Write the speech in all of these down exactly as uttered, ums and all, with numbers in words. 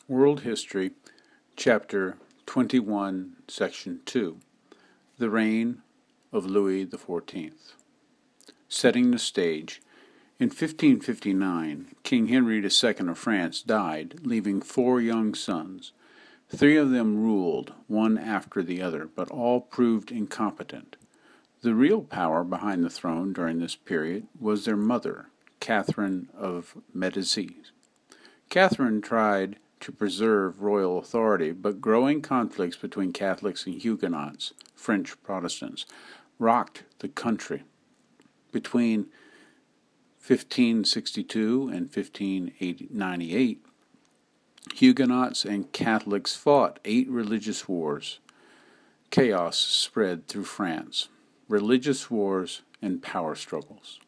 World History, Chapter twenty-one, Section two, The Reign of Louis the Fourteenth. Setting the stage, in fifteen fifty-nine, King Henry the Second of France died, leaving four young sons. Three of them ruled, one after the other, but all proved incompetent. The real power behind the throne during this period was their mother, Catherine of Medici. Catherine tried to preserve royal authority, but growing conflicts between Catholics and Huguenots, French Protestants, rocked the country. Between fifteen sixty-two and fifteen ninety-eight, Huguenots and Catholics fought eight religious wars. Chaos spread through France, religious wars and power struggles.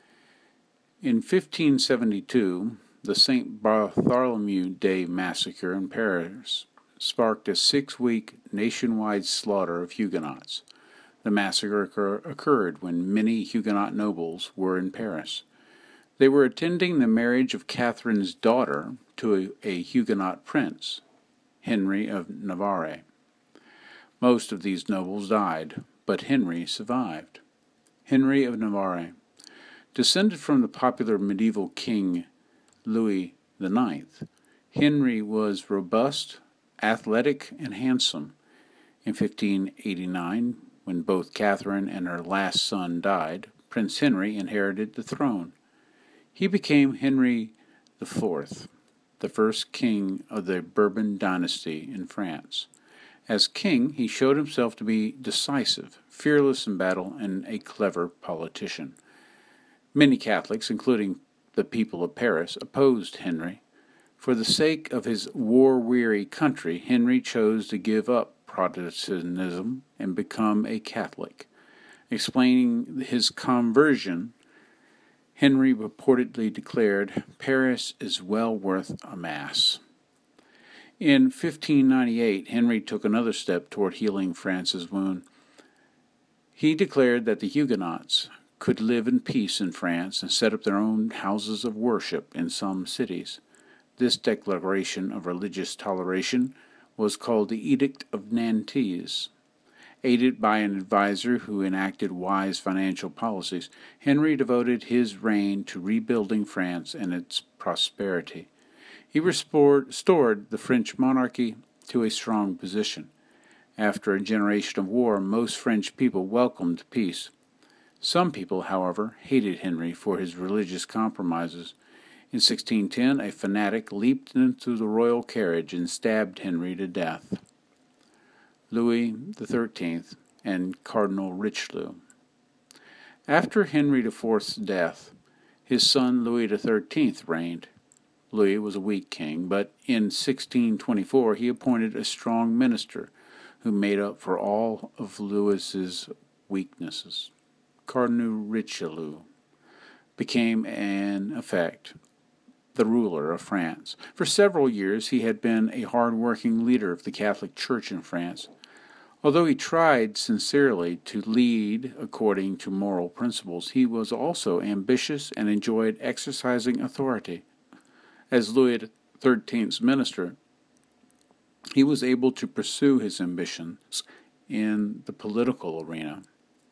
In fifteen seventy-two, the Saint Bartholomew Day massacre in Paris sparked a six-week nationwide slaughter of Huguenots. The massacre occur- occurred when many Huguenot nobles were in Paris. They were attending the marriage of Catherine's daughter to a, a Huguenot prince, Henry of Navarre. Most of these nobles died, but Henry survived. Henry of Navarre, descended from the popular medieval king Louis the Ninth, Henry was robust, athletic, and handsome. In fifteen eighty-nine, when both Catherine and her last son died, Prince Henry inherited the throne. He became Henry the Fourth, the first king of the Bourbon dynasty in France. As king, he showed himself to be decisive, fearless in battle, and a clever politician. Many Catholics, including the people of Paris, opposed Henry. For the sake of his war-weary country, Henry chose to give up Protestantism and become a Catholic. Explaining his conversion, Henry reportedly declared, "Paris is well worth a mass." In fifteen ninety-eight, Henry took another step toward healing France's wound. He declared that the Huguenots could live in peace in France and set up their own houses of worship in some cities. This declaration of religious toleration was called the Edict of Nantes. Aided by an advisor who enacted wise financial policies, Henry devoted his reign to rebuilding France and its prosperity. He restored the French monarchy to a strong position. After a generation of war, most French people welcomed peace. Some people, however, hated Henry for his religious compromises. In sixteen ten, a fanatic leaped into the royal carriage and stabbed Henry to death. Louis the Thirteenth and Cardinal Richelieu. After Henry the Fourth's death, his son Louis the Thirteenth reigned. Louis was a weak king, but in sixteen twenty-four he appointed a strong minister who made up for all of Louis's weaknesses. Cardinal Richelieu became, in effect, the ruler of France. For several years he had been a hard-working leader of the Catholic Church in France. Although he tried sincerely to lead according to moral principles, he was also ambitious and enjoyed exercising authority. As Louis the Thirteenth's minister, he was able to pursue his ambitions in the political arena.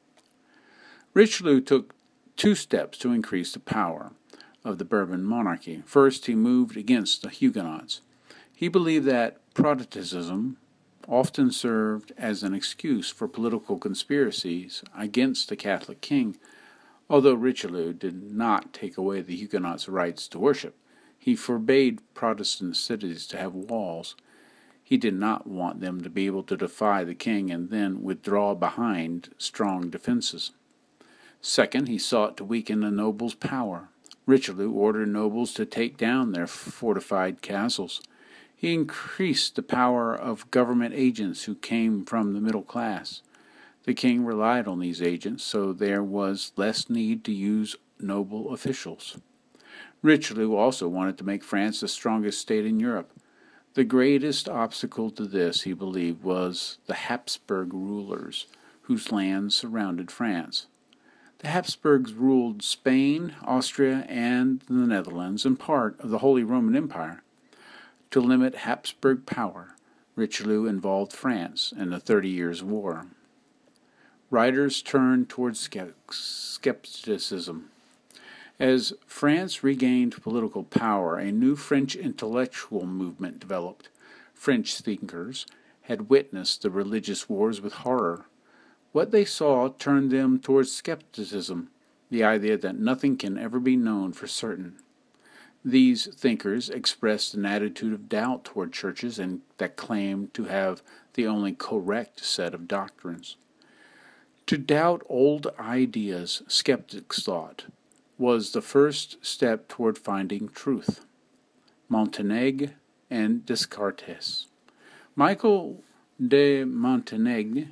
Richelieu took two steps to increase the power of the Bourbon monarchy. First, he moved against the Huguenots. He believed that Protestantism often served as an excuse for political conspiracies against the Catholic king. Although Richelieu did not take away the Huguenots' rights to worship, he forbade Protestant cities to have walls. He did not want them to be able to defy the king and then withdraw behind strong defenses. Second, he sought to weaken the nobles' power. Richelieu ordered nobles to take down their fortified castles. He increased the power of government agents who came from the middle class. The king relied on these agents, so there was less need to use noble officials. Richelieu also wanted to make France the strongest state in Europe. The greatest obstacle to this, he believed, was the Habsburg rulers, whose lands surrounded France. The Habsburgs ruled Spain, Austria, and the Netherlands, and part of the Holy Roman Empire. To limit Habsburg power, Richelieu involved France in the Thirty Years' War. Writers turned towards skepticism. As France regained political power, a new French intellectual movement developed. French thinkers had witnessed the religious wars with horror. What they saw turned them towards skepticism, the idea that nothing can ever be known for certain. These thinkers expressed an attitude of doubt toward churches and that claimed to have the only correct set of doctrines. To doubt old ideas, skeptics thought, was the first step toward finding truth. Montaigne and Descartes. Michael de Montaigne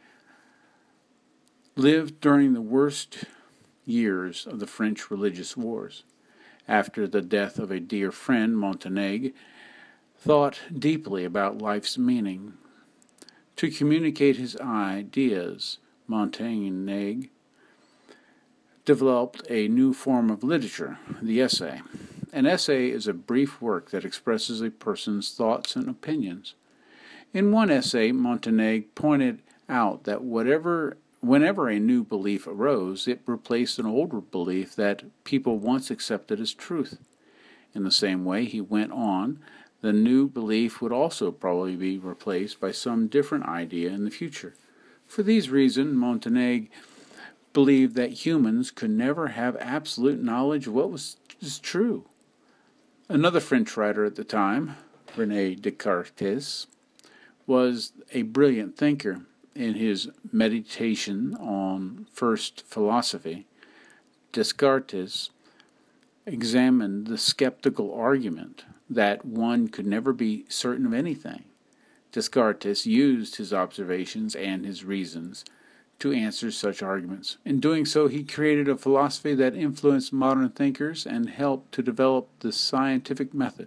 lived during the worst years of the French religious wars. After the death of a dear friend, Montaigne thought deeply about life's meaning. To communicate his ideas, Montaigne developed a new form of literature, the essay. An essay is a brief work that expresses a person's thoughts and opinions. In one essay, Montaigne pointed out that whatever Whenever a new belief arose, it replaced an older belief that people once accepted as truth. In the same way, he went on, the new belief would also probably be replaced by some different idea in the future. For these reasons, Montaigne believed that humans could never have absolute knowledge of what was is true. Another French writer at the time, René Descartes, was a brilliant thinker. In his Meditation on First Philosophy, Descartes examined the skeptical argument that one could never be certain of anything. Descartes used his observations and his reasons to answer such arguments. In doing so, he created a philosophy that influenced modern thinkers and helped to develop the scientific method.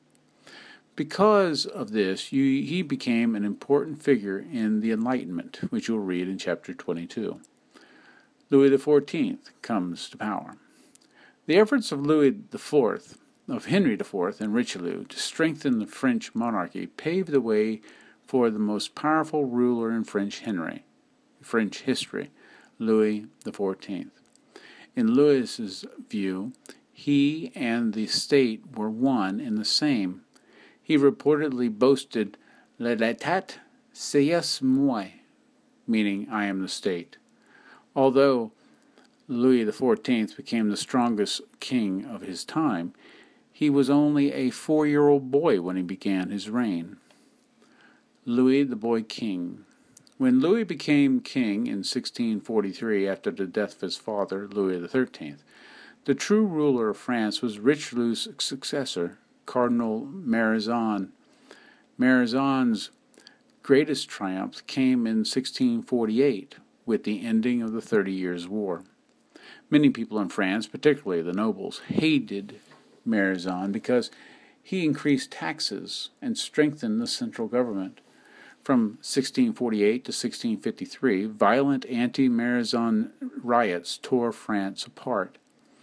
Because of this, he became an important figure in the Enlightenment, which you'll read in chapter twenty-two. Louis the Fourteenth comes to power. The efforts of Louis the Fourth, of Henry the Fourth and Richelieu to strengthen the French monarchy paved the way for the most powerful ruler in French Henry, French history, Louis the Fourteenth. In Louis's view, he and the state were one and the same. He reportedly boasted, "L'État, c'est moi," meaning, I am the state. Although Louis the Fourteenth became the strongest king of his time, he was only a four-year-old boy when he began his reign. Louis the Boy King. When Louis became king in sixteen forty-three, after the death of his father, Louis the Thirteenth, the true ruler of France was Richelieu's successor, Cardinal Mazarin. Mazarin's greatest triumph came in sixteen forty-eight, with the ending of the Thirty Years' War. Many people in France, particularly the nobles, hated Mazarin because he increased taxes and strengthened the central government. From sixteen forty-eight to sixteen fifty-three, violent anti-Mazarin riots tore France apart.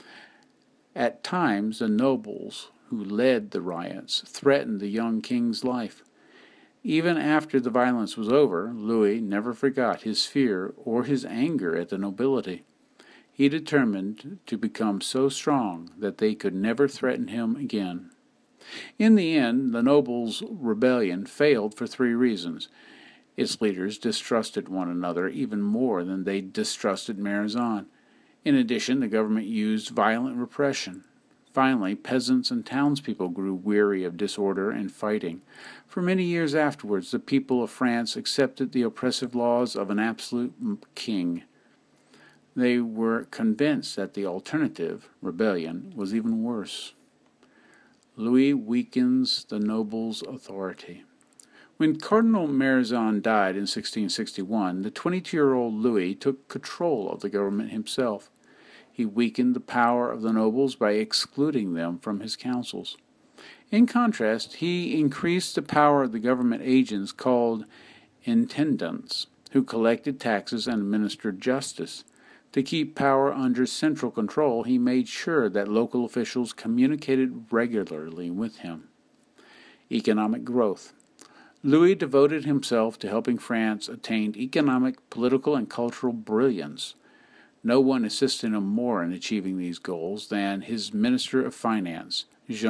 At times, the nobles who led the riots threatened the young king's life. Even after the violence was over, Louis never forgot his fear or his anger at the nobility. He determined to become so strong that they could never threaten him again. In the end, the nobles' rebellion failed for three reasons. Its leaders distrusted one another even more than they distrusted Mazarin. In addition, the government used violent repression. Finally, peasants and townspeople grew weary of disorder and fighting. For many years afterwards, the people of France accepted the oppressive laws of an absolute king. They were convinced that the alternative, rebellion, was even worse. Louis weakens the nobles' authority. When Cardinal Mazarin died in sixteen sixty-one, the twenty-two-year-old Louis took control of the government himself. He weakened the power of the nobles by excluding them from his councils. In contrast, he increased the power of the government agents called intendants, who collected taxes and administered justice. To keep power under central control, he made sure that local officials communicated regularly with him. economic growth. Louis devoted himself to helping France attain economic, political, and cultural brilliance. No one assisted him more in achieving these goals than his Minister of Finance,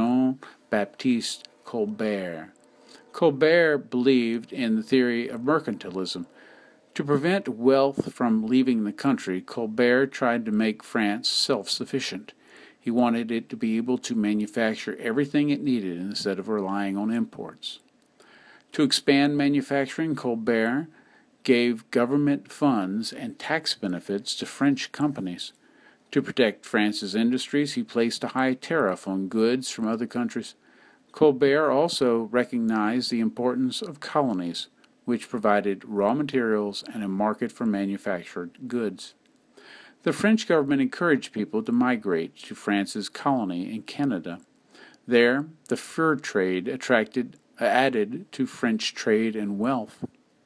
Jean-Baptiste Colbert. Colbert believed in the theory of mercantilism. To prevent wealth from leaving the country, Colbert tried to make France self-sufficient. He wanted it to be able to manufacture everything it needed instead of relying on imports. To expand manufacturing, Colbert gave government funds and tax benefits to French companies. To protect France's industries, he placed a high tariff on goods from other countries. Colbert also recognized the importance of colonies, which provided raw materials and a market for manufactured goods. The French government encouraged people to migrate to France's colony in Canada. There, the fur trade attracted, added to French trade and wealth.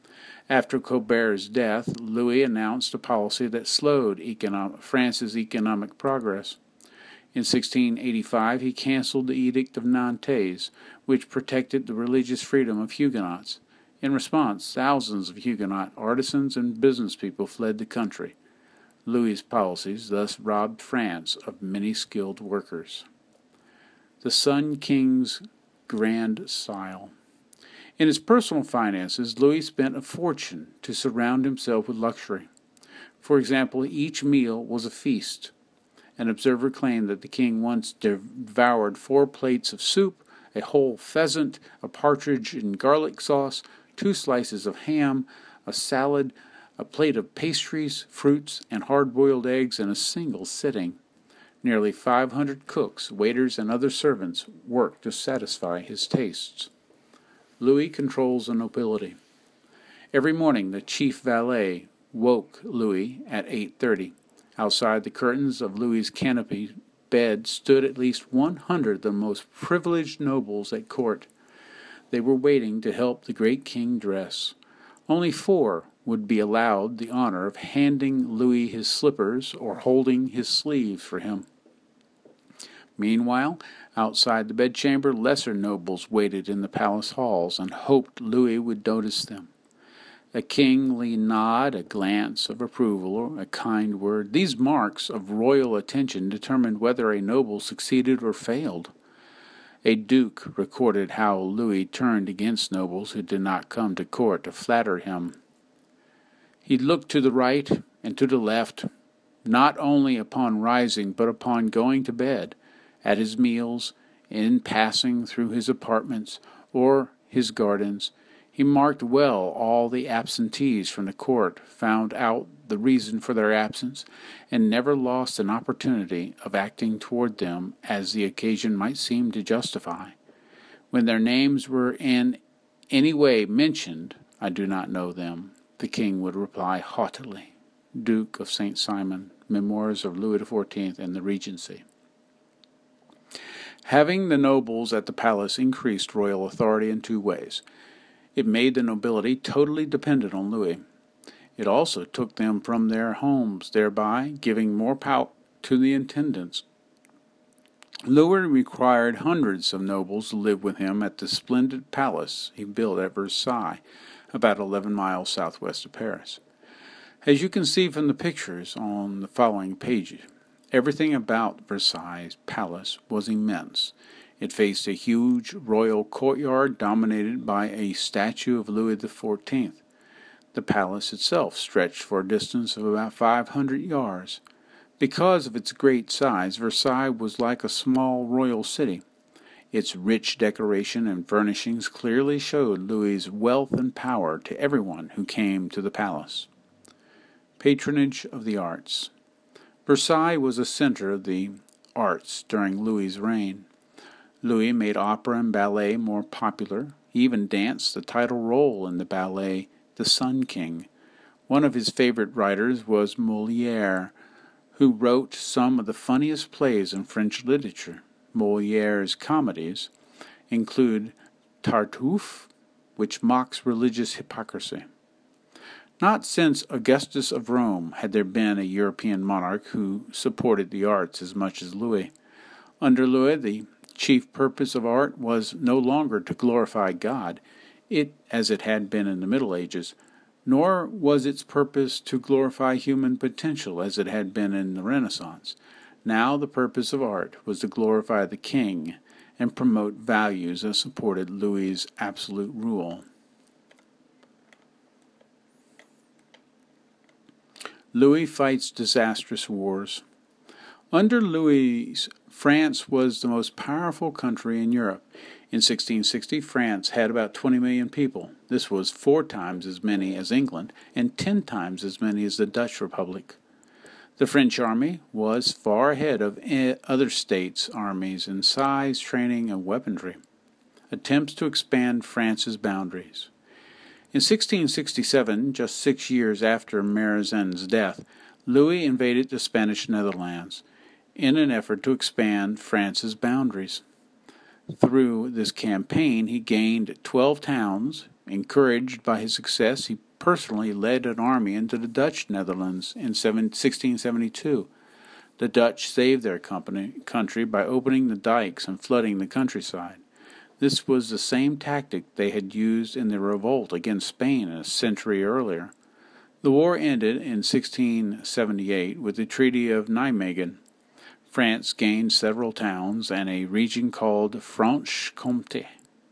After Colbert's death, Louis announced a policy that slowed economic, France's economic progress. In sixteen eighty-five, he canceled the Edict of Nantes, which protected the religious freedom of Huguenots. In response, thousands of Huguenot artisans and business people fled the country. Louis's policies thus robbed France of many skilled workers. The Sun King's grand style. In his personal finances, Louis spent a fortune to surround himself with luxury. For example, each meal was a feast. An observer claimed that the king once devoured four plates of soup, a whole pheasant, a partridge in garlic sauce, two slices of ham, a salad, a plate of pastries, fruits, and hard-boiled eggs in a single sitting. Nearly five hundred cooks, waiters, and other servants worked to satisfy his tastes. Louis controls the nobility. Every morning the chief valet woke Louis at eight thirty. Outside the curtains of Louis's canopy bed stood at least one hundred of the most privileged nobles at court. They were waiting to help the great king dress. Only four would be allowed the honor of handing Louis his slippers or holding his sleeves for him. Meanwhile, outside the bedchamber, lesser nobles waited in the palace halls and hoped Louis would notice them. A kingly nod, a glance of approval, or a kind word, these marks of royal attention determined whether a noble succeeded or failed. A duke recorded how Louis turned against nobles who did not come to court to flatter him. He looked to the right and to the left, not only upon rising but upon going to bed, at his meals, in passing through his apartments or his gardens. He marked well all the absentees from the court, found out the reason for their absence, and never lost an opportunity of acting toward them as the occasion might seem to justify. When their names were in any way mentioned, "I do not know them," the king would reply haughtily. Duke of Saint Simon, Memoirs of Louis the Fourteenth and the Regency. Having the nobles at the palace increased royal authority in two ways. It made the nobility totally dependent on Louis. It also took them from their homes, thereby giving more power to the intendants. Louis required hundreds of nobles to live with him at the splendid palace he built at Versailles, about eleven miles southwest of Paris. As you can see from the pictures on the following pages, everything about Versailles Palace was immense. It faced a huge royal courtyard dominated by a statue of Louis the Fourteenth. The palace itself stretched for a distance of about five hundred yards. Because of its great size, Versailles was like a small royal city. Its rich decoration and furnishings clearly showed Louis's wealth and power to everyone who came to the palace. Patronage of the arts. Versailles was a center of the arts during Louis's reign. Louis made opera and ballet more popular. He even danced the title role in the ballet The Sun King. One of his favorite writers was Molière, who wrote some of the funniest plays in French literature. Molière's comedies include Tartuffe, which mocks religious hypocrisy. Not since Augustus of Rome had there been a European monarch who supported the arts as much as Louis. Under Louis, the chief purpose of art was no longer to glorify God, it as it had been in the Middle Ages, nor was its purpose to glorify human potential as it had been in the Renaissance. Now the purpose of art was to glorify the king and promote values that supported Louis's absolute rule. Louis fights disastrous wars. Under Louis, France was the most powerful country in Europe. In sixteen sixty, France had about twenty million people. This was four times as many as England and ten times as many as the Dutch Republic. The French army was far ahead of other states' armies in size, training, and weaponry. Attempts to expand France's boundaries. In sixteen sixty-seven, just six years after Marisen's death, Louis invaded the Spanish Netherlands in an effort to expand France's boundaries. Through this campaign, he gained twelve towns. Encouraged by his success, he personally led an army into the Dutch Netherlands in sixteen seventy-two. The Dutch saved their company, country by opening the dikes and flooding the countryside. This was the same tactic they had used in the revolt against Spain a century earlier. The war ended in sixteen seventy-eight with the Treaty of Nijmegen. France gained several towns and a region called Franche-Comté.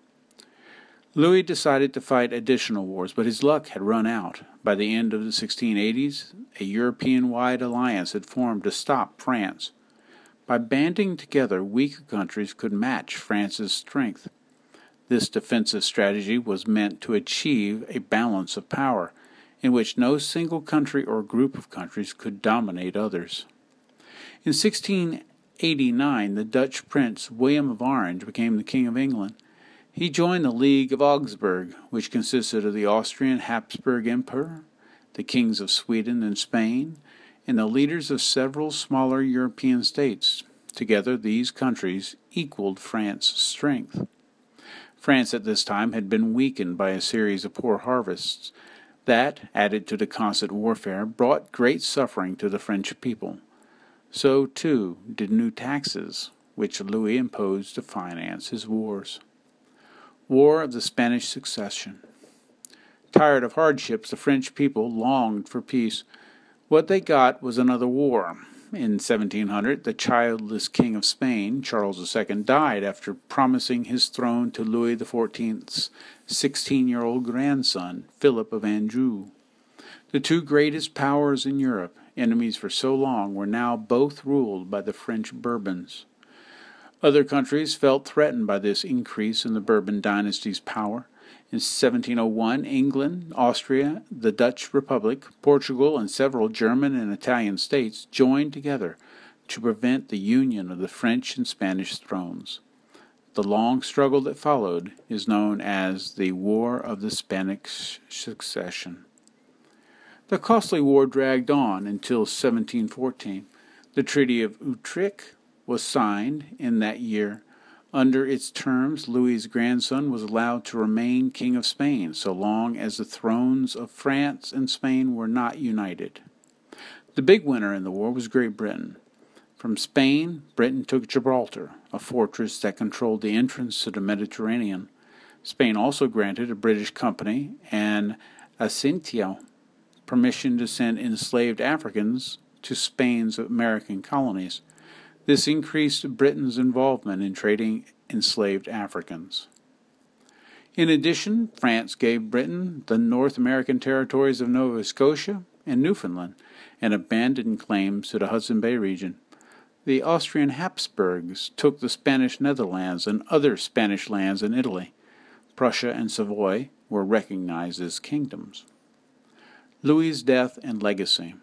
Louis decided to fight additional wars, but his luck had run out. By the end of the sixteen eighties, a European-wide alliance had formed to stop France. By banding together, weaker countries could match France's strength. This defensive strategy was meant to achieve a balance of power, in which no single country or group of countries could dominate others. In sixteen eighty-nine, the Dutch prince William of Orange became the King of England. He joined the League of Augsburg, which consisted of the Austrian Habsburg Emperor, the kings of Sweden and Spain, and the leaders of several smaller European states. Together, these countries equaled France's strength. France at this time had been weakened by a series of poor harvests. That, added to the constant warfare, brought great suffering to the French people. So, too, did new taxes, which Louis imposed to finance his wars. War of the Spanish Succession. Tired of hardships, the French people longed for peace. What they got was another war. In seventeen hundred, the childless King of Spain, Charles the Second, died after promising his throne to Louis the Fourteenth's sixteen-year-old grandson, Philip of Anjou. The two greatest powers in Europe, enemies for so long, were now both ruled by the French Bourbons. Other countries felt threatened by this increase in the Bourbon dynasty's power. In seventeen oh one, England, Austria, the Dutch Republic, Portugal, and several German and Italian states joined together to prevent the union of the French and Spanish thrones. The long struggle that followed is known as the War of the Spanish Succession. The costly war dragged on until seventeen fourteen. The Treaty of Utrecht was signed in that year. Under its terms, Louis's grandson was allowed to remain King of Spain so long as the thrones of France and Spain were not united. The big winner in the war was Great Britain. From Spain, Britain took Gibraltar, a fortress that controlled the entrance to the Mediterranean. Spain also granted a British company and Asincio permission to send enslaved Africans to Spain's American colonies. This increased Britain's involvement in trading enslaved Africans. In addition, France gave Britain the North American territories of Nova Scotia and Newfoundland and abandoned claims to the Hudson Bay region. The Austrian Habsburgs took the Spanish Netherlands and other Spanish lands in Italy. Prussia and Savoy were recognized as kingdoms. Louis's death and legacy.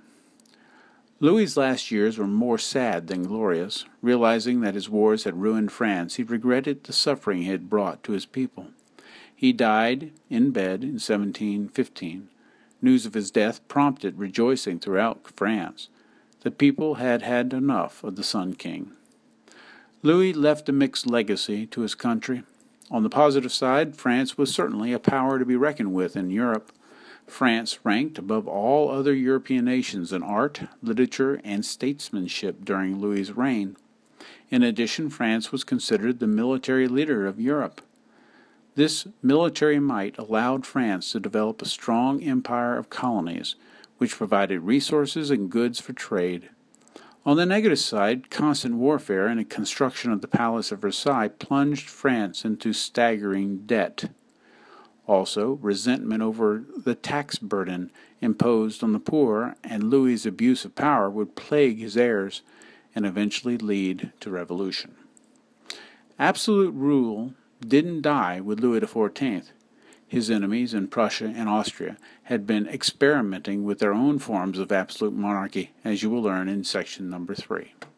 Louis's last years were more sad than glorious. Realizing that his wars had ruined France, he regretted the suffering he had brought to his people. He died in bed in seventeen fifteen. News of his death prompted rejoicing throughout France. The people had had enough of the Sun King. Louis left a mixed legacy to his country. On the positive side, France was certainly a power to be reckoned with in Europe. France ranked above all other European nations in art, literature, and statesmanship during Louis's reign. In addition, France was considered the military leader of Europe. This military might allowed France to develop a strong empire of colonies, which provided resources and goods for trade. On the negative side, constant warfare and the construction of the Palace of Versailles plunged France into staggering debt. Also, resentment over the tax burden imposed on the poor and Louis's abuse of power would plague his heirs and eventually lead to revolution. Absolute rule didn't die with Louis the fourteenth. His enemies in Prussia and Austria had been experimenting with their own forms of absolute monarchy, as you will learn in section number three.